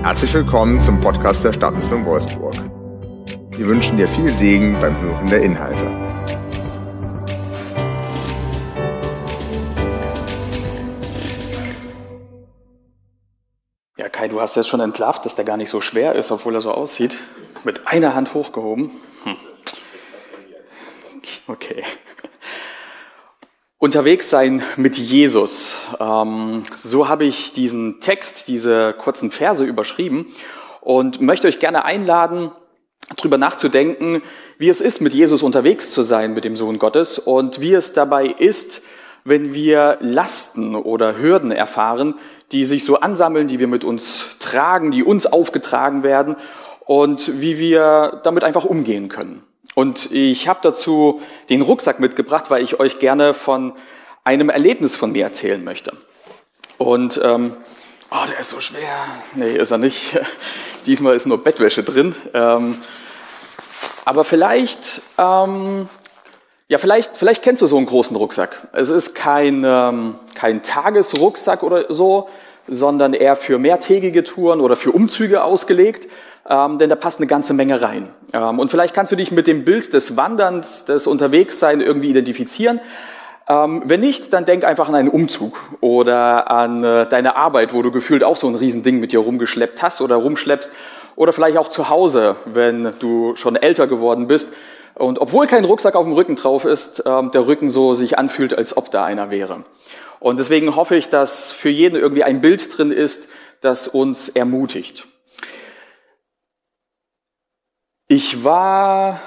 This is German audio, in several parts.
Herzlich willkommen zum Podcast der Stadtmission Wolfsburg. Wir wünschen dir viel Segen beim Hören der Inhalte. Ja, Kai, du hast jetzt schon entlarvt, dass der gar nicht so schwer ist, obwohl er so aussieht. Mit einer Hand hochgehoben. Okay. Unterwegs sein mit Jesus. So habe ich diesen Text, diese kurzen Verse überschrieben und möchte euch gerne einladen, darüber nachzudenken, wie es ist, mit Jesus unterwegs zu sein, mit dem Sohn Gottes, und wie es dabei ist, wenn wir Lasten oder Hürden erfahren, die sich so ansammeln, die wir mit uns tragen, die uns aufgetragen werden, und wie wir damit einfach umgehen können. Und ich habe dazu den Rucksack mitgebracht, weil ich euch gerne von einem Erlebnis von mir erzählen möchte. Und, der ist so schwer. Nee, ist er nicht. Diesmal ist nur Bettwäsche drin. Aber vielleicht kennst du so einen großen Rucksack. Es ist kein Tagesrucksack oder so, sondern eher für mehrtägige Touren oder für Umzüge ausgelegt. Denn da passt eine ganze Menge rein. Und vielleicht kannst du dich mit dem Bild des Wanderns, des Unterwegssein irgendwie identifizieren. Wenn nicht, dann denk einfach an einen Umzug oder an deine Arbeit, wo du gefühlt auch so ein Riesending mit dir rumgeschleppt hast oder rumschleppst. Oder vielleicht auch zu Hause, wenn du schon älter geworden bist. Und obwohl kein Rucksack auf dem Rücken drauf ist, der Rücken so sich anfühlt, als ob da einer wäre. Und deswegen hoffe ich, dass für jeden irgendwie ein Bild drin ist, das uns ermutigt. Ich war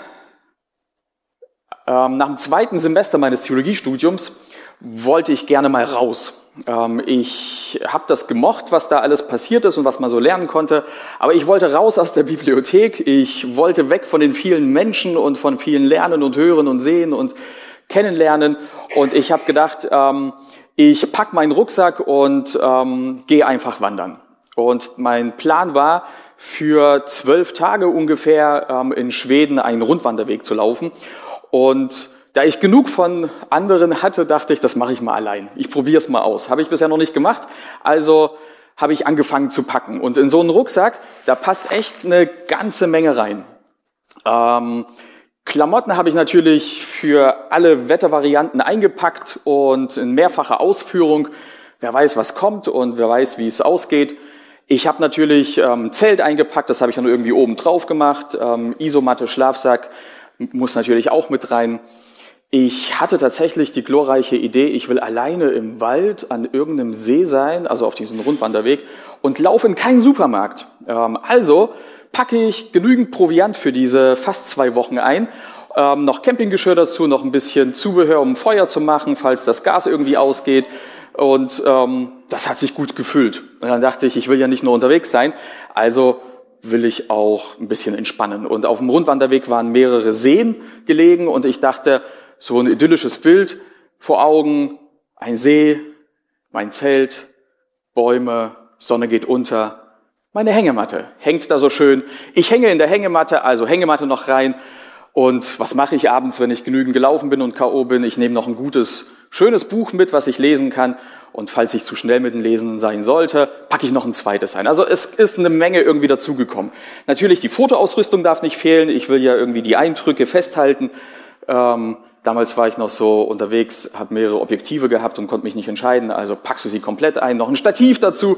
nach dem zweiten Semester meines Theologiestudiums, wollte ich gerne mal raus. Ich habe das gemocht, was da alles passiert ist und was man so lernen konnte, aber ich wollte raus aus der Bibliothek, ich wollte weg von den vielen Menschen und von vielen Lernen und Hören und Sehen und Kennenlernen, und ich habe gedacht, ich packe meinen Rucksack und gehe einfach wandern. Und mein Plan war, für 12 Tage ungefähr in Schweden einen Rundwanderweg zu laufen. Und da ich genug von anderen hatte, dachte ich, das mache ich mal allein. Ich probiere es mal aus. Habe ich bisher noch nicht gemacht, also habe ich angefangen zu packen. Und in so einen Rucksack, da passt echt eine ganze Menge rein. Klamotten habe ich natürlich für alle Wettervarianten eingepackt und in mehrfacher Ausführung. Wer weiß, was kommt und wer weiß, wie es ausgeht. Ich habe natürlich Zelt eingepackt, das habe ich dann irgendwie oben drauf gemacht. Isomatte, Schlafsack muss natürlich auch mit rein. Ich hatte tatsächlich die glorreiche Idee, ich will alleine im Wald an irgendeinem See sein, also auf diesem Rundwanderweg, und laufe in keinen Supermarkt. Also packe ich genügend Proviant für diese fast 2 Wochen ein, noch Campinggeschirr dazu, noch ein bisschen Zubehör, um Feuer zu machen, falls das Gas irgendwie ausgeht. Und das hat sich gut gefühlt. Und dann dachte ich, ich will ja nicht nur unterwegs sein, also will ich auch ein bisschen entspannen. Und auf dem Rundwanderweg waren mehrere Seen gelegen und ich dachte, so ein idyllisches Bild vor Augen, ein See, mein Zelt, Bäume, Sonne geht unter, meine Hängematte hängt da so schön. Ich hänge in der Hängematte, also Hängematte noch rein. Und was mache ich abends, wenn ich genügend gelaufen bin und K.O. bin? Ich nehme noch ein gutes, schönes Buch mit, was ich lesen kann. Und falls ich zu schnell mit dem Lesen sein sollte, packe ich noch ein zweites ein. Also es ist eine Menge irgendwie dazugekommen. Natürlich, die Fotoausrüstung darf nicht fehlen. Ich will ja irgendwie die Eindrücke festhalten. Damals war ich noch so unterwegs, habe mehrere Objektive gehabt und konnte mich nicht entscheiden. Also packst du sie komplett ein, noch ein Stativ dazu.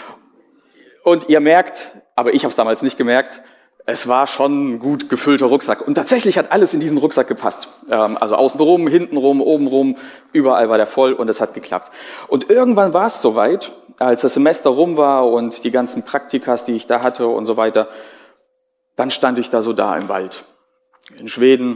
Und ihr merkt, aber ich habe es damals nicht gemerkt, es war schon ein gut gefüllter Rucksack. Und tatsächlich hat alles in diesen Rucksack gepasst. Also außenrum, hintenrum, obenrum, überall war der voll und es hat geklappt. Und irgendwann war es soweit, als das Semester rum war und die ganzen Praktikas, die ich da hatte und so weiter, dann stand ich da so da im Wald. In Schweden,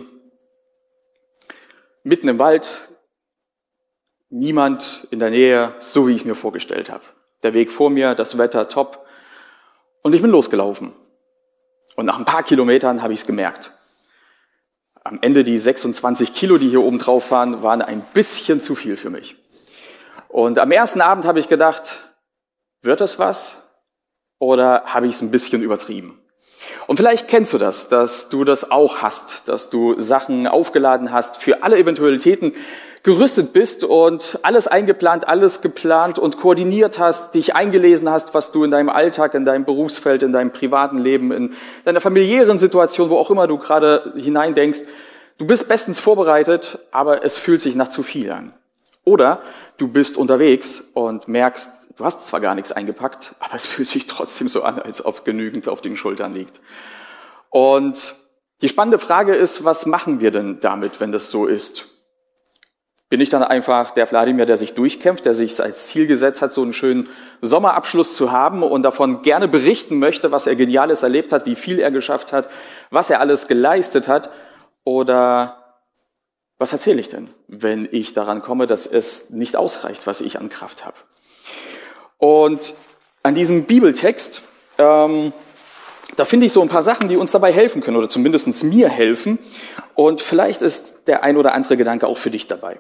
mitten im Wald, niemand in der Nähe, so wie ich es mir vorgestellt habe. Der Weg vor mir, das Wetter top. Und ich bin losgelaufen. Und nach ein paar Kilometern habe ich es gemerkt. Am Ende die 26 Kilo, die hier oben drauf waren ein bisschen zu viel für mich. Und am ersten Abend habe ich gedacht, wird das was? Oder habe ich es ein bisschen übertrieben? Und vielleicht kennst du das, dass du das auch hast, dass du Sachen aufgeladen hast für alle Eventualitäten, gerüstet bist und alles eingeplant, alles geplant und koordiniert hast, dich eingelesen hast, was du in deinem Alltag, in deinem Berufsfeld, in deinem privaten Leben, in deiner familiären Situation, wo auch immer du gerade hineindenkst, du bist bestens vorbereitet, aber es fühlt sich nach zu viel an. Oder du bist unterwegs und merkst, du hast zwar gar nichts eingepackt, aber es fühlt sich trotzdem so an, als ob genügend auf den Schultern liegt. Und die spannende Frage ist, was machen wir denn damit, wenn das so ist? Bin ich dann einfach der Wladimir, der sich durchkämpft, der sich als Ziel gesetzt hat, so einen schönen Sommerabschluss zu haben und davon gerne berichten möchte, was er Geniales erlebt hat, wie viel er geschafft hat, was er alles geleistet hat? Oder was erzähle ich denn, wenn ich daran komme, dass es nicht ausreicht, was ich an Kraft habe? Und an diesem Bibeltext, da finde ich so ein paar Sachen, die uns dabei helfen können oder zumindest mir helfen. Und vielleicht ist der ein oder andere Gedanke auch für dich dabei.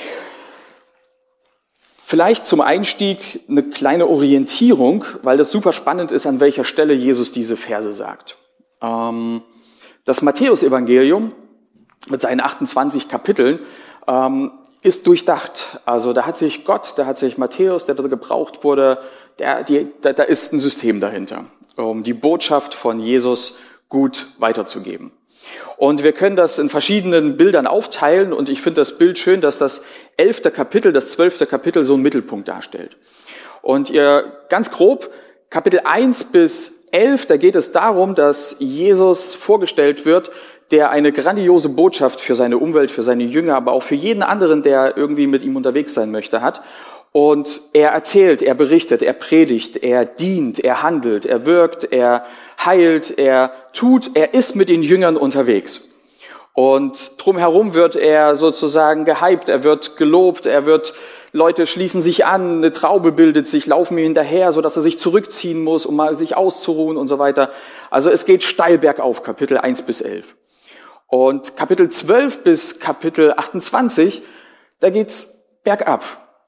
Vielleicht zum Einstieg eine kleine Orientierung, weil das super spannend ist, an welcher Stelle Jesus diese Verse sagt. Das Matthäusevangelium mit seinen 28 Kapiteln ist durchdacht. Also da hat sich Gott, da hat sich Matthäus, der dort gebraucht wurde, da ist ein System dahinter, um die Botschaft von Jesus gut weiterzugeben. Und wir können das in verschiedenen Bildern aufteilen und ich finde das Bild schön, dass das 11. Kapitel, das 12. Kapitel so einen Mittelpunkt darstellt. Und ganz grob, Kapitel 1 bis 11, da geht es darum, dass Jesus vorgestellt wird, der eine grandiose Botschaft für seine Umwelt, für seine Jünger, aber auch für jeden anderen, der irgendwie mit ihm unterwegs sein möchte, hat. Und er erzählt, er berichtet, er predigt, er dient, er handelt, er wirkt, er heilt, er tut, er ist mit den Jüngern unterwegs. Und drumherum wird er sozusagen gehypt, er wird gelobt, Leute schließen sich an, eine Traube bildet sich, laufen ihm hinterher, sodass er sich zurückziehen muss, um mal sich auszuruhen und so weiter. Also es geht steil bergauf, Kapitel 1 bis 11. Und Kapitel 12 bis Kapitel 28, da geht's bergab.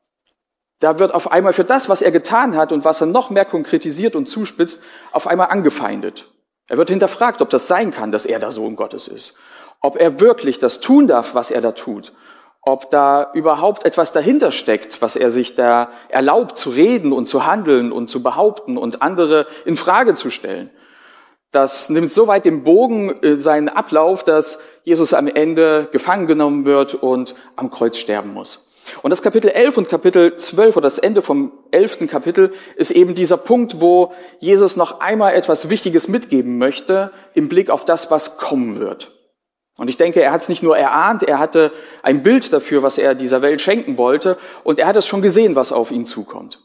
Da wird auf einmal für das, was er getan hat und was er noch mehr konkretisiert und zuspitzt, auf einmal angefeindet. Er wird hinterfragt, ob das sein kann, dass er der Sohn Gottes ist. Ob er wirklich das tun darf, was er da tut. Ob da überhaupt etwas dahinter steckt, was er sich da erlaubt zu reden und zu handeln und zu behaupten und andere in Frage zu stellen. Das nimmt so weit den Bogen seinen Ablauf, dass Jesus am Ende gefangen genommen wird und am Kreuz sterben muss. Und das Kapitel 11 und Kapitel 12 oder das Ende vom 11. Kapitel ist eben dieser Punkt, wo Jesus noch einmal etwas Wichtiges mitgeben möchte im Blick auf das, was kommen wird. Und ich denke, er hat es nicht nur erahnt, er hatte ein Bild dafür, was er dieser Welt schenken wollte und er hat es schon gesehen, was auf ihn zukommt.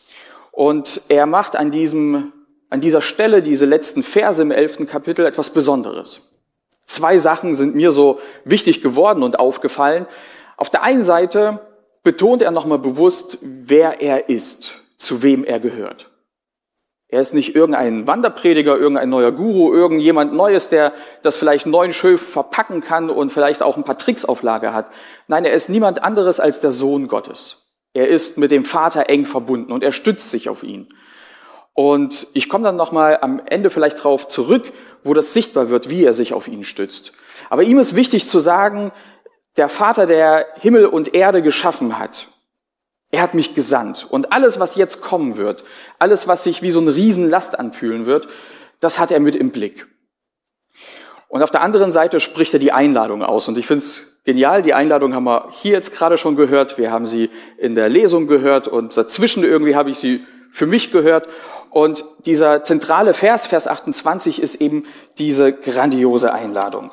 Und er macht an dieser Stelle, diese letzten Verse im 11. Kapitel, etwas Besonderes. 2 Sachen sind mir so wichtig geworden und aufgefallen. Auf der einen Seite betont er nochmal bewusst, wer er ist, zu wem er gehört. Er ist nicht irgendein Wanderprediger, irgendein neuer Guru, irgendjemand Neues, der das vielleicht neu schön verpacken kann und vielleicht auch ein paar Tricks auf Lager hat. Nein, er ist niemand anderes als der Sohn Gottes. Er ist mit dem Vater eng verbunden und er stützt sich auf ihn. Und ich komme dann nochmal am Ende vielleicht drauf zurück, wo das sichtbar wird, wie er sich auf ihn stützt. Aber ihm ist wichtig zu sagen, der Vater, der Himmel und Erde geschaffen hat, er hat mich gesandt. Und alles, was jetzt kommen wird, alles, was sich wie so eine Riesenlast anfühlen wird, das hat er mit im Blick. Und auf der anderen Seite spricht er die Einladung aus. Und ich finde es genial, die Einladung haben wir hier jetzt gerade schon gehört. Wir haben sie in der Lesung gehört und dazwischen irgendwie habe ich sie für mich gehört. Und dieser zentrale Vers, Vers 28, ist eben diese grandiose Einladung.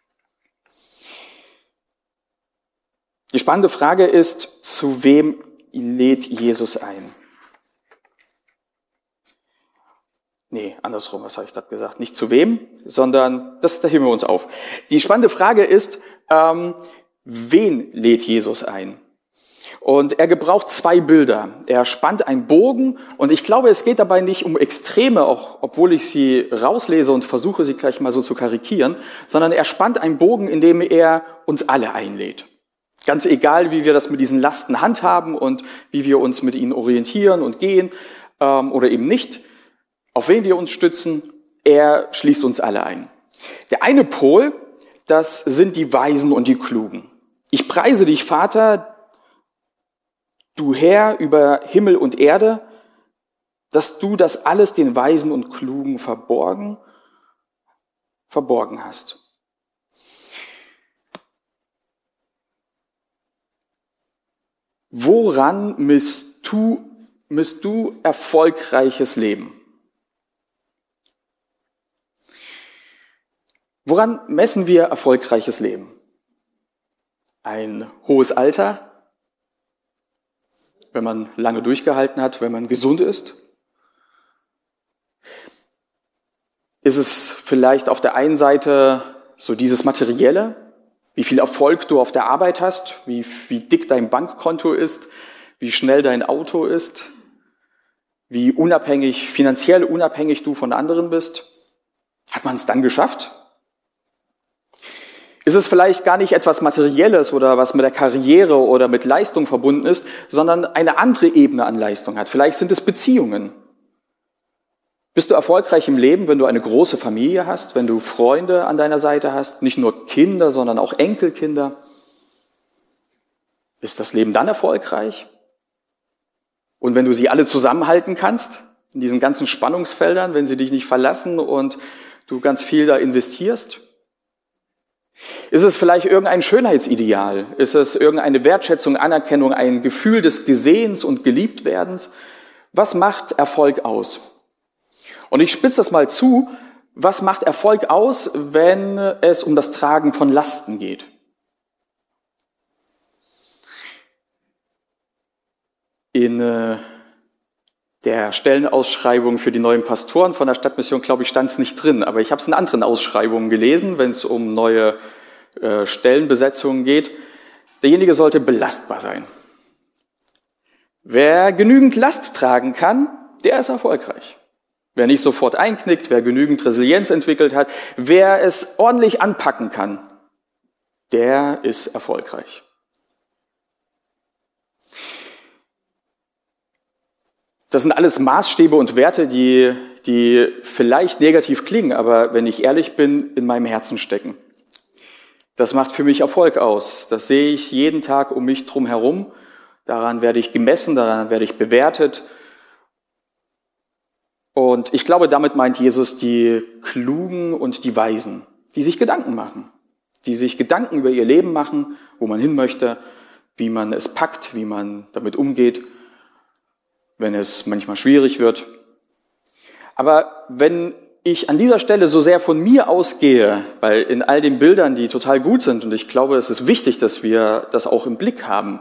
Die spannende Frage ist, zu wem lädt Jesus ein? Nee, andersrum, was habe ich gerade gesagt? Nicht zu wem, sondern, da heben wir uns auf. Die spannende Frage ist, wen lädt Jesus ein? Und er gebraucht 2 Bilder. Er spannt einen Bogen und ich glaube, es geht dabei nicht um Extreme, auch obwohl ich sie rauslese und versuche, sie gleich mal so zu karikieren, sondern er spannt einen Bogen, in dem er uns alle einlädt. Ganz egal, wie wir das mit diesen Lasten handhaben und wie wir uns mit ihnen orientieren und gehen oder eben nicht, auf wen wir uns stützen, er schließt uns alle ein. Der eine Pol, das sind die Weisen und die Klugen. Ich preise dich, Vater, du Herr über Himmel und Erde, dass du das alles den Weisen und Klugen verborgen hast. Woran misst du erfolgreiches Leben? Woran messen wir erfolgreiches Leben? Ein hohes Alter, wenn man lange durchgehalten hat, wenn man gesund ist? Ist es vielleicht auf der einen Seite so dieses Materielle, wie viel Erfolg du auf der Arbeit hast, wie dick dein Bankkonto ist, wie schnell dein Auto ist, wie finanziell unabhängig du von anderen bist? Hat man es dann geschafft? Ist es vielleicht gar nicht etwas Materielles oder was mit der Karriere oder mit Leistung verbunden ist, sondern eine andere Ebene an Leistung hat? Vielleicht sind es Beziehungen. Bist du erfolgreich im Leben, wenn du eine große Familie hast, wenn du Freunde an deiner Seite hast, nicht nur Kinder, sondern auch Enkelkinder? Ist das Leben dann erfolgreich? Und wenn du sie alle zusammenhalten kannst, in diesen ganzen Spannungsfeldern, wenn sie dich nicht verlassen und du ganz viel da investierst? Ist es vielleicht irgendein Schönheitsideal? Ist es irgendeine Wertschätzung, Anerkennung, ein Gefühl des Gesehens und Geliebtwerdens? Was macht Erfolg aus? Und ich spitze das mal zu, was macht Erfolg aus, wenn es um das Tragen von Lasten geht? In der Stellenausschreibung für die neuen Pastoren von der Stadtmission, glaube ich, stand es nicht drin, aber ich habe es in anderen Ausschreibungen gelesen, wenn es um neue Stellenbesetzungen geht. Derjenige sollte belastbar sein. Wer genügend Last tragen kann, der ist erfolgreich. Wer nicht sofort einknickt, wer genügend Resilienz entwickelt hat, wer es ordentlich anpacken kann, der ist erfolgreich. Das sind alles Maßstäbe und Werte, die vielleicht negativ klingen, aber wenn ich ehrlich bin, in meinem Herzen stecken. Das macht für mich Erfolg aus. Das sehe ich jeden Tag um mich drum herum. Daran werde ich gemessen, daran werde ich bewertet. Und ich glaube, damit meint Jesus die Klugen und die Weisen, die sich Gedanken machen, die sich Gedanken über ihr Leben machen, wo man hin möchte, wie man es packt, wie man damit umgeht, wenn es manchmal schwierig wird. Aber wenn ich an dieser Stelle so sehr von mir ausgehe, weil in all den Bildern, die total gut sind, und ich glaube, es ist wichtig, dass wir das auch im Blick haben,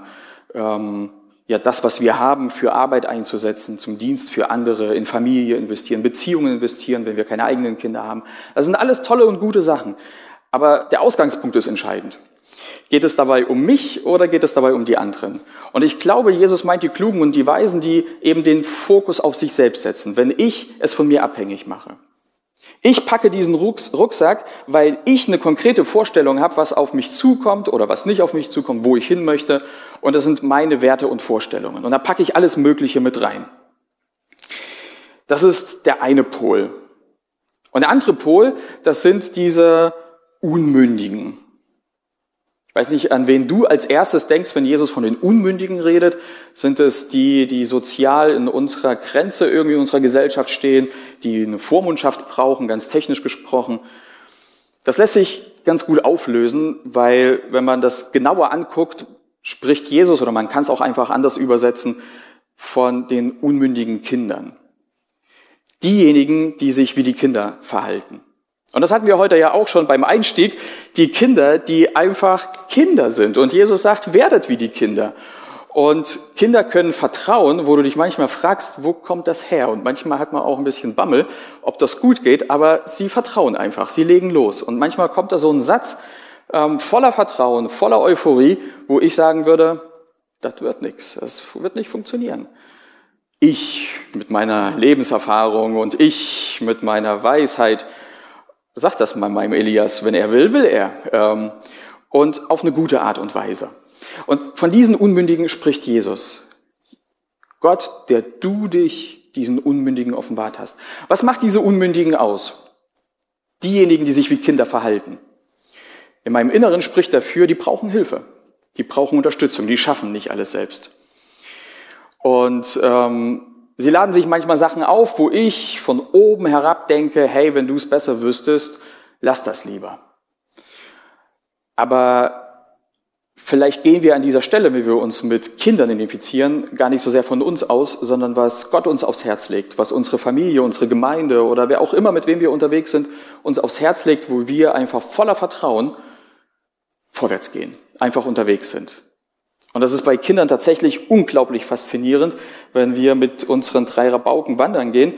das, was wir haben, für Arbeit einzusetzen, zum Dienst für andere, in Familie investieren, Beziehungen investieren, wenn wir keine eigenen Kinder haben. Das sind alles tolle und gute Sachen. Aber der Ausgangspunkt ist entscheidend. Geht es dabei um mich oder geht es dabei um die anderen? Und ich glaube, Jesus meint die Klugen und die Weisen, die eben den Fokus auf sich selbst setzen, wenn ich es von mir abhängig mache. Ich packe diesen Rucksack, weil ich eine konkrete Vorstellung habe, was auf mich zukommt oder was nicht auf mich zukommt, wo ich hin möchte. Und das sind meine Werte und Vorstellungen. Und da packe ich alles Mögliche mit rein. Das ist der eine Pol. Und der andere Pol, das sind diese Unmündigen. Ich weiß nicht, an wen du als erstes denkst, wenn Jesus von den Unmündigen redet. Sind es die sozial in unserer Grenze irgendwie in unserer Gesellschaft stehen, die eine Vormundschaft brauchen, ganz technisch gesprochen? Das lässt sich ganz gut auflösen, weil wenn man das genauer anguckt, spricht Jesus, oder man kann es auch einfach anders übersetzen, von den unmündigen Kindern. Diejenigen, die sich wie die Kinder verhalten. Und das hatten wir heute ja auch schon beim Einstieg, die Kinder, die einfach Kinder sind. Und Jesus sagt, werdet wie die Kinder. Und Kinder können vertrauen, wo du dich manchmal fragst, wo kommt das her? Und manchmal hat man auch ein bisschen Bammel, ob das gut geht, aber sie vertrauen einfach, sie legen los. Und manchmal kommt da so ein Satz voller Vertrauen, voller Euphorie, wo ich sagen würde, das wird nichts, das wird nicht funktionieren. Ich mit meiner Lebenserfahrung und ich mit meiner Weisheit, sag das mal meinem Elias, wenn er will, will er. Und auf eine gute Art und Weise. Und von diesen Unmündigen spricht Jesus. Gott, der du dich diesen Unmündigen offenbart hast. Was macht diese Unmündigen aus? Diejenigen, die sich wie Kinder verhalten. In meinem Inneren spricht dafür, die brauchen Hilfe. Die brauchen Unterstützung, die schaffen nicht alles selbst. Und sie laden sich manchmal Sachen auf, wo ich von oben herab denke, hey, wenn du es besser wüsstest, lass das lieber. Aber vielleicht gehen wir an dieser Stelle, wie wir uns mit Kindern identifizieren, gar nicht so sehr von uns aus, sondern was Gott uns aufs Herz legt, was unsere Familie, unsere Gemeinde oder wer auch immer, mit wem wir unterwegs sind, uns aufs Herz legt, wo wir einfach voller Vertrauen vorwärts gehen, einfach unterwegs sind. Und das ist bei Kindern tatsächlich unglaublich faszinierend, wenn wir mit unseren 3 Rabauken wandern gehen.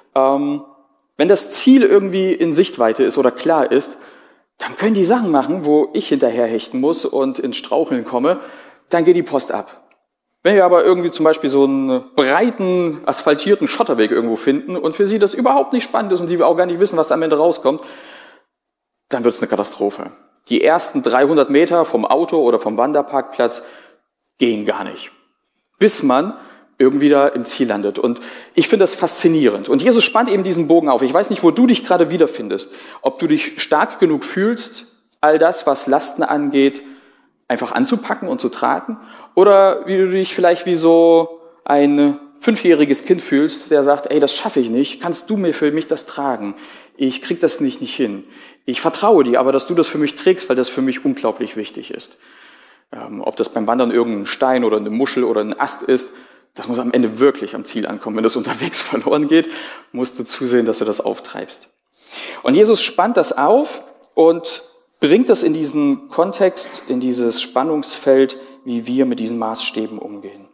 Wenn das Ziel irgendwie in Sichtweite ist oder klar ist, dann können die Sachen machen, wo ich hinterherhechten muss und ins Straucheln komme, dann geht die Post ab. Wenn wir aber irgendwie zum Beispiel so einen breiten, asphaltierten Schotterweg irgendwo finden und für sie das überhaupt nicht spannend ist und sie auch gar nicht wissen, was am Ende rauskommt, dann wird es eine Katastrophe. Die ersten 300 Meter vom Auto oder vom Wanderparkplatz gehen gar nicht, bis man irgendwie da im Ziel landet. Und ich finde das faszinierend. Und Jesus spannt eben diesen Bogen auf. Ich weiß nicht, wo du dich gerade wiederfindest. Ob du dich stark genug fühlst, all das, was Lasten angeht, einfach anzupacken und zu tragen. Oder wie du dich vielleicht wie so ein 5-jähriges Kind fühlst, der sagt, ey, das schaffe ich nicht. Kannst du mir für mich das tragen? Ich krieg das nicht hin. Ich vertraue dir, aber dass du das für mich trägst, weil das für mich unglaublich wichtig ist. Ob das beim Wandern irgendein Stein oder eine Muschel oder ein Ast ist, das muss am Ende wirklich am Ziel ankommen. Wenn das unterwegs verloren geht, musst du zusehen, dass du das auftreibst. Und Jesus spannt das auf und bringt das in diesen Kontext, in dieses Spannungsfeld, wie wir mit diesen Maßstäben umgehen.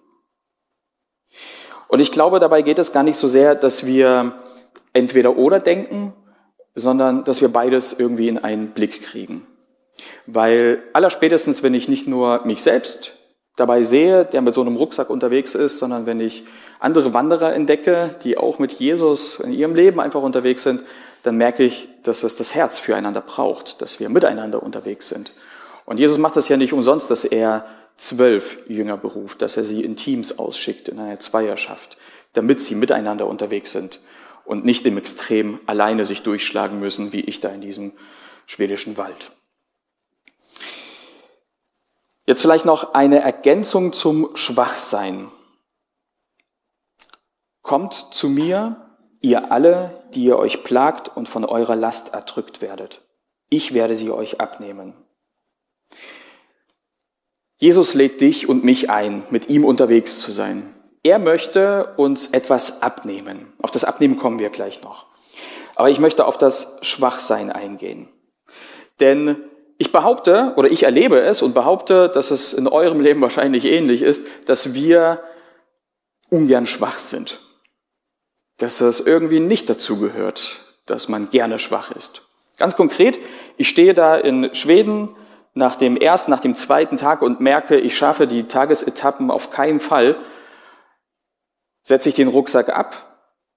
Und ich glaube, dabei geht es gar nicht so sehr, dass wir entweder oder denken, sondern dass wir beides irgendwie in einen Blick kriegen. Weil allerspätestens, wenn ich nicht nur mich selbst dabei sehe, der mit so einem Rucksack unterwegs ist, sondern wenn ich andere Wanderer entdecke, die auch mit Jesus in ihrem Leben einfach unterwegs sind, dann merke ich, dass es das Herz füreinander braucht, dass wir miteinander unterwegs sind. Und Jesus macht das ja nicht umsonst, dass er 12 Jünger beruft, dass er sie in Teams ausschickt, in einer Zweierschaft, damit sie miteinander unterwegs sind und nicht im Extrem alleine sich durchschlagen müssen, wie ich da in diesem schwedischen Wald. Jetzt vielleicht noch eine Ergänzung zum Schwachsein. Kommt zu mir, ihr alle, die ihr euch plagt und von eurer Last erdrückt werdet. Ich werde sie euch abnehmen. Jesus lädt dich und mich ein, mit ihm unterwegs zu sein. Er möchte uns etwas abnehmen. Auf das Abnehmen kommen wir gleich noch. Aber ich möchte auf das Schwachsein eingehen. Denn ich behaupte, oder ich erlebe es und behaupte, dass es in eurem Leben wahrscheinlich ähnlich ist, dass wir ungern schwach sind. Dass es irgendwie nicht dazu gehört, dass man gerne schwach ist. Ganz konkret, ich stehe da in Schweden nach dem 2. Tag und merke, ich schaffe die Tagesetappen auf keinen Fall. Setze ich den Rucksack ab?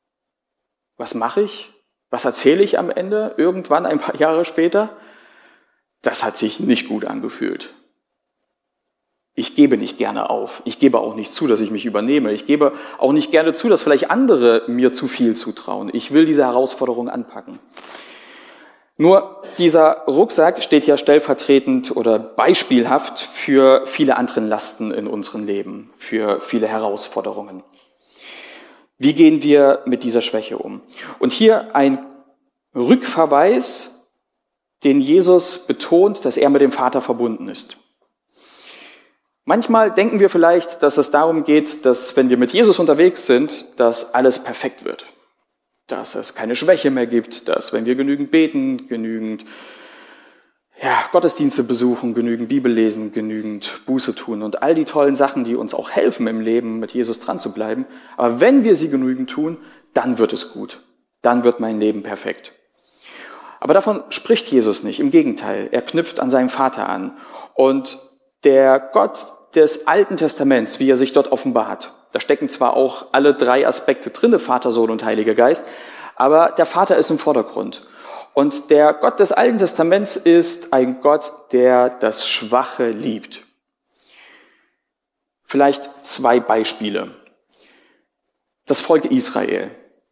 Was mache ich? Was erzähle ich am Ende, irgendwann ein paar Jahre später? Das hat sich nicht gut angefühlt. Ich gebe nicht gerne auf. Ich gebe auch nicht zu, dass ich mich übernehme. Ich gebe auch nicht gerne zu, dass vielleicht andere mir zu viel zutrauen. Ich will diese Herausforderung anpacken. Nur dieser Rucksack steht ja stellvertretend oder beispielhaft für viele andere Lasten in unserem Leben, für viele Herausforderungen. Wie gehen wir mit dieser Schwäche um? Und hier ein Rückverweis, den Jesus betont, dass er mit dem Vater verbunden ist. Manchmal denken wir vielleicht, dass es darum geht, dass wenn wir mit Jesus unterwegs sind, dass alles perfekt wird. Dass es keine Schwäche mehr gibt, dass wenn wir genügend beten, genügend Gottesdienste besuchen, genügend Bibel lesen, genügend Buße tun und all die tollen Sachen, die uns auch helfen im Leben, mit Jesus dran zu bleiben. Aber wenn wir sie genügend tun, dann wird es gut. Dann wird mein Leben perfekt. Aber davon spricht Jesus nicht. Im Gegenteil, er knüpft an seinen Vater an. Und der Gott des Alten Testaments, wie er sich dort offenbart, da stecken zwar auch alle 3 Aspekte drin, Vater, Sohn und Heiliger Geist, aber der Vater ist im Vordergrund. Und der Gott des Alten Testaments ist ein Gott, der das Schwache liebt. Vielleicht 2 Beispiele. Das Volk Israel.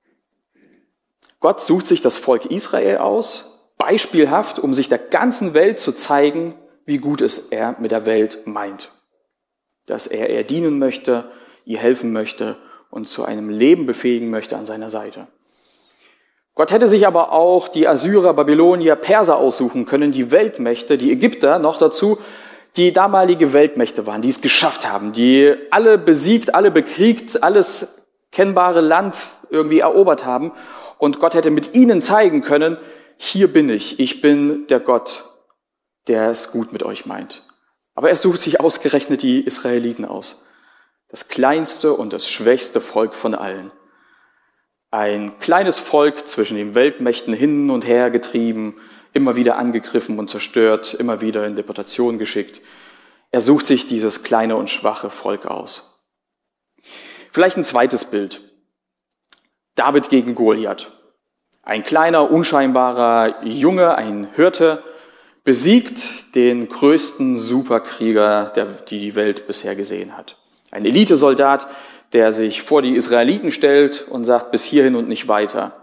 Gott sucht sich das Volk Israel aus, beispielhaft, um sich der ganzen Welt zu zeigen, wie gut es er mit der Welt meint. Dass er ihr dienen möchte, ihr helfen möchte und zu einem Leben befähigen möchte an seiner Seite. Gott hätte sich aber auch die Assyrer, Babylonier, Perser aussuchen können, die Weltmächte, die Ägypter noch dazu, die damalige Weltmächte waren, die es geschafft haben, die alle besiegt, alle bekriegt, alles kennbare Land irgendwie erobert haben. Und Gott hätte mit ihnen zeigen können, hier bin ich bin der Gott, der es gut mit euch meint. Aber er sucht sich ausgerechnet die Israeliten aus. Das kleinste und das schwächste Volk von allen. Ein kleines Volk zwischen den Weltmächten hin und her getrieben, immer wieder angegriffen und zerstört, immer wieder in Deportation geschickt. Er sucht sich dieses kleine und schwache Volk aus. Vielleicht ein zweites Bild. David gegen Goliath. Ein kleiner, unscheinbarer Junge, ein Hirte, besiegt den größten Superkrieger, die Welt bisher gesehen hat. Ein Elitesoldat, der sich vor die Israeliten stellt und sagt, bis hierhin und nicht weiter.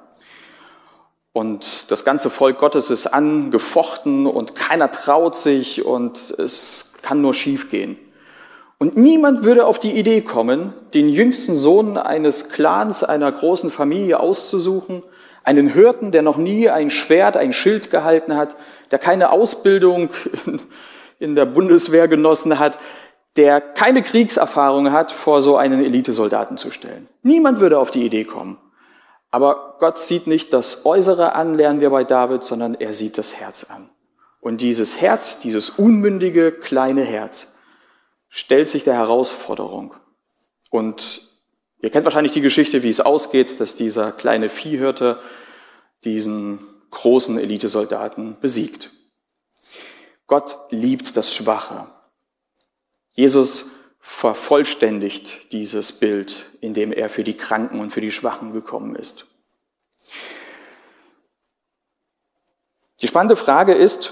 Und das ganze Volk Gottes ist angefochten und keiner traut sich und es kann nur schief gehen. Und niemand würde auf die Idee kommen, den jüngsten Sohn eines Clans, einer großen Familie auszusuchen, einen Hirten, der noch nie ein Schwert, ein Schild gehalten hat, der keine Ausbildung in der Bundeswehr genossen hat, der keine Kriegserfahrung hat, vor so einen Elitesoldaten zu stellen. Niemand würde auf die Idee kommen. Aber Gott sieht nicht das Äußere an, lernen wir bei David, sondern er sieht das Herz an. Und dieses Herz, dieses unmündige, kleine Herz, stellt sich der Herausforderung. Und ihr kennt wahrscheinlich die Geschichte, wie es ausgeht, dass dieser kleine Viehhirte diesen großen Elitesoldaten besiegt. Gott liebt das Schwache. Jesus vervollständigt dieses Bild, indem er für die Kranken und für die Schwachen gekommen ist. Die spannende Frage ist,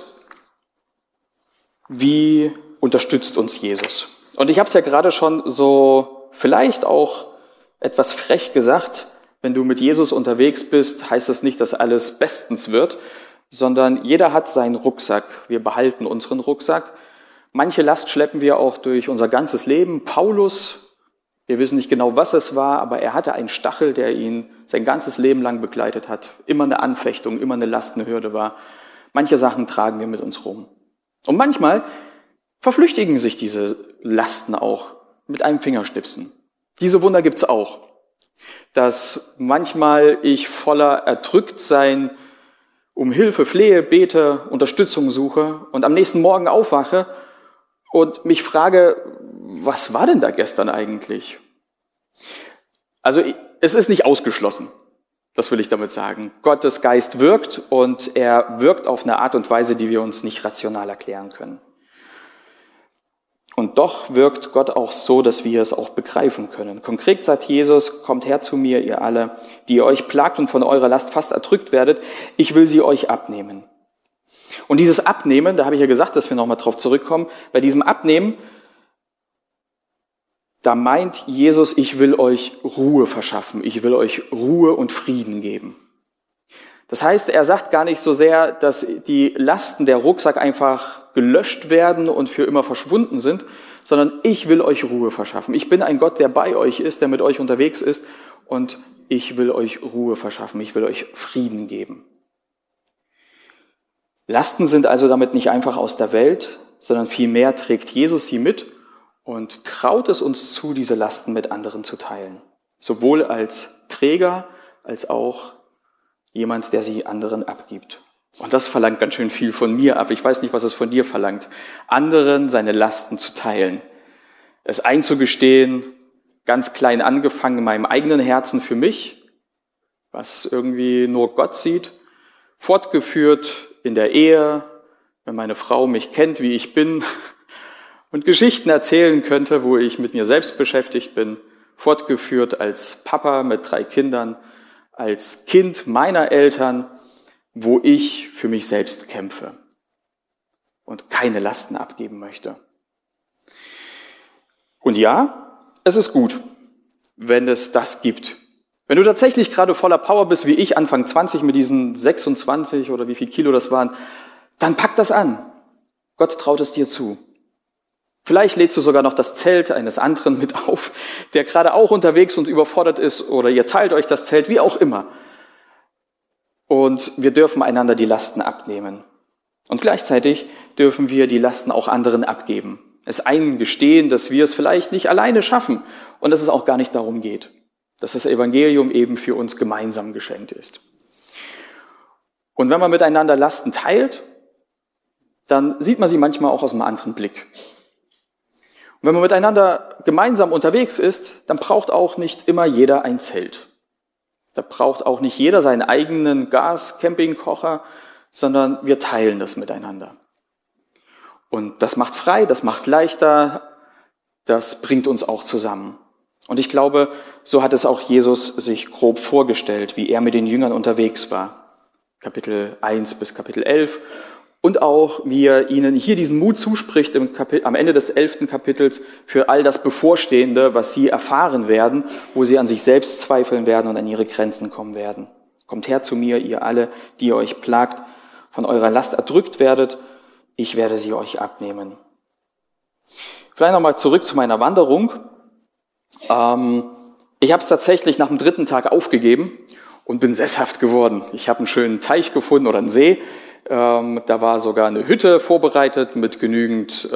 wie unterstützt uns Jesus? Und ich habe es ja gerade schon so vielleicht auch etwas frech gesagt, wenn du mit Jesus unterwegs bist, heißt das nicht, dass alles bestens wird, sondern jeder hat seinen Rucksack. Wir behalten unseren Rucksack. Manche Last schleppen wir auch durch unser ganzes Leben. Paulus, wir wissen nicht genau, was es war, aber er hatte einen Stachel, der ihn sein ganzes Leben lang begleitet hat. Immer eine Anfechtung, immer eine Last, eine Hürde war. Manche Sachen tragen wir mit uns rum. Und manchmal verflüchtigen sich diese Lasten auch mit einem Fingerschnipsen. Diese Wunder gibt's auch. Dass manchmal ich voller Erdrücktsein um Hilfe flehe, bete, Unterstützung suche und am nächsten Morgen aufwache und mich frage, was war denn da gestern eigentlich? Also es ist nicht ausgeschlossen, das will ich damit sagen. Gottes Geist wirkt und er wirkt auf eine Art und Weise, die wir uns nicht rational erklären können. Und doch wirkt Gott auch so, dass wir es auch begreifen können. Konkret sagt Jesus, kommt her zu mir, ihr alle, die ihr euch plagt und von eurer Last fast erdrückt werdet, ich will sie euch abnehmen. Und dieses Abnehmen, da habe ich ja gesagt, dass wir nochmal drauf zurückkommen, bei diesem Abnehmen, da meint Jesus, ich will euch Ruhe verschaffen, ich will euch Ruhe und Frieden geben. Das heißt, er sagt gar nicht so sehr, dass die Lasten der Rucksack einfach gelöscht werden und für immer verschwunden sind, sondern ich will euch Ruhe verschaffen. Ich bin ein Gott, der bei euch ist, der mit euch unterwegs ist und ich will euch Ruhe verschaffen, ich will euch Frieden geben. Lasten sind also damit nicht einfach aus der Welt, sondern vielmehr trägt Jesus sie mit und traut es uns zu, diese Lasten mit anderen zu teilen. Sowohl als Träger als auch jemand, der sie anderen abgibt. Und das verlangt ganz schön viel von mir ab. Ich weiß nicht, was es von dir verlangt. Anderen seine Lasten zu teilen. Es einzugestehen, ganz klein angefangen in meinem eigenen Herzen für mich, was irgendwie nur Gott sieht, fortgeführt in der Ehe, wenn meine Frau mich kennt, wie ich bin, und Geschichten erzählen könnte, wo ich mit mir selbst beschäftigt bin, fortgeführt als Papa mit 3 Kindern, als Kind meiner Eltern, wo ich für mich selbst kämpfe und keine Lasten abgeben möchte. Und ja, es ist gut, wenn es das gibt. Wenn du tatsächlich gerade voller Power bist, wie ich, Anfang 20 mit diesen 26 oder wie viel Kilo das waren, dann pack das an. Gott traut es dir zu. Vielleicht lädst du sogar noch das Zelt eines anderen mit auf, der gerade auch unterwegs und überfordert ist, oder ihr teilt euch das Zelt, wie auch immer. Und wir dürfen einander die Lasten abnehmen. Und gleichzeitig dürfen wir die Lasten auch anderen abgeben. Es eingestehen, dass wir es vielleicht nicht alleine schaffen und dass es auch gar nicht darum geht. Dass das Evangelium eben für uns gemeinsam geschenkt ist. Und wenn man miteinander Lasten teilt, dann sieht man sie manchmal auch aus einem anderen Blick. Und wenn man miteinander gemeinsam unterwegs ist, dann braucht auch nicht immer jeder ein Zelt. Da braucht auch nicht jeder seinen eigenen Gas-Campingkocher, sondern wir teilen das miteinander. Und das macht frei, das macht leichter, das bringt uns auch zusammen. Und ich glaube, so hat es auch Jesus sich grob vorgestellt, wie er mit den Jüngern unterwegs war. Kapitel 1 bis Kapitel 11. Und auch, wie er ihnen hier diesen Mut zuspricht am Ende des 11. Kapitels für all das Bevorstehende, was sie erfahren werden, wo sie an sich selbst zweifeln werden und an ihre Grenzen kommen werden. Kommt her zu mir, ihr alle, die ihr euch plagt, von eurer Last erdrückt werdet, ich werde sie euch abnehmen. Vielleicht nochmal zurück zu meiner Wanderung. Ich habe es tatsächlich nach dem 3. Tag aufgegeben und bin sesshaft geworden. Ich habe einen schönen Teich gefunden oder einen See. Da war sogar eine Hütte vorbereitet mit genügend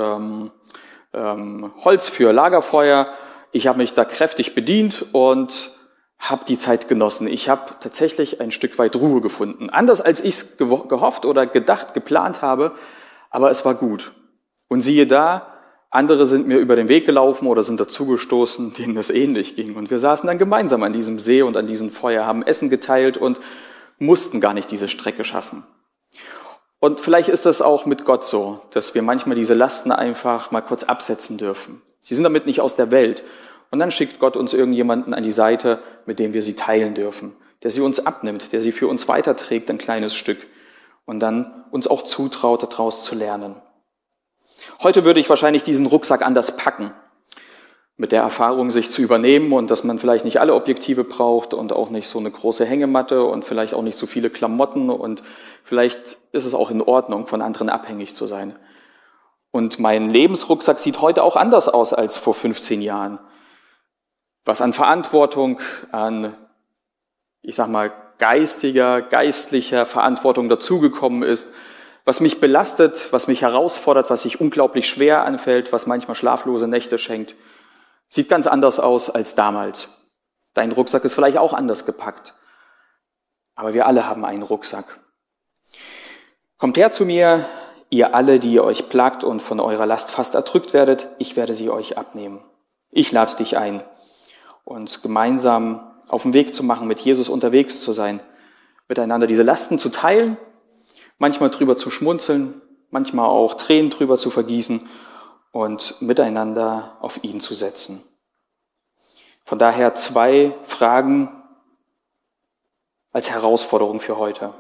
Holz für Lagerfeuer. Ich habe mich da kräftig bedient und habe die Zeit genossen. Ich habe tatsächlich ein Stück weit Ruhe gefunden. Anders als ich es gehofft oder gedacht, geplant habe, aber es war gut. Und siehe da, andere sind mir über den Weg gelaufen oder sind dazugestoßen, denen es ähnlich ging. Und wir saßen dann gemeinsam an diesem See und an diesem Feuer, haben Essen geteilt und mussten gar nicht diese Strecke schaffen. Und vielleicht ist das auch mit Gott so, dass wir manchmal diese Lasten einfach mal kurz absetzen dürfen. Sie sind damit nicht aus der Welt. Und dann schickt Gott uns irgendjemanden an die Seite, mit dem wir sie teilen dürfen, der sie uns abnimmt, der sie für uns weiterträgt, ein kleines Stück. Und dann uns auch zutraut, daraus zu lernen. Heute würde ich wahrscheinlich diesen Rucksack anders packen. Mit der Erfahrung, sich zu übernehmen und dass man vielleicht nicht alle Objektive braucht und auch nicht so eine große Hängematte und vielleicht auch nicht so viele Klamotten und vielleicht ist es auch in Ordnung, von anderen abhängig zu sein. Und mein Lebensrucksack sieht heute auch anders aus als vor 15 Jahren. Was an Verantwortung, an, ich sag mal, geistlicher Verantwortung dazugekommen ist, was mich belastet, was mich herausfordert, was sich unglaublich schwer anfällt, was manchmal schlaflose Nächte schenkt, sieht ganz anders aus als damals. Dein Rucksack ist vielleicht auch anders gepackt. Aber wir alle haben einen Rucksack. Kommt her zu mir, ihr alle, die ihr euch plagt und von eurer Last fast erdrückt werdet, ich werde sie euch abnehmen. Ich lade dich ein, uns gemeinsam auf den Weg zu machen, mit Jesus unterwegs zu sein, miteinander diese Lasten zu teilen, manchmal drüber zu schmunzeln, manchmal auch Tränen drüber zu vergießen und miteinander auf ihn zu setzen. Von daher 2 Fragen als Herausforderung für heute.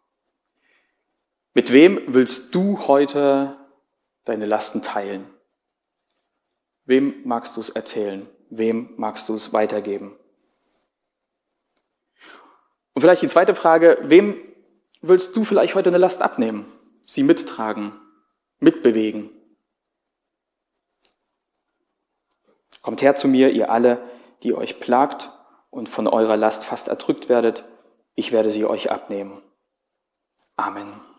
Mit wem willst du heute deine Lasten teilen? Wem magst du es erzählen? Wem magst du es weitergeben? Und vielleicht die zweite Frage, wem willst du vielleicht heute eine Last abnehmen? Sie mittragen, mitbewegen? Kommt her zu mir, ihr alle, die euch plagt und von eurer Last fast erdrückt werdet. Ich werde sie euch abnehmen. Amen.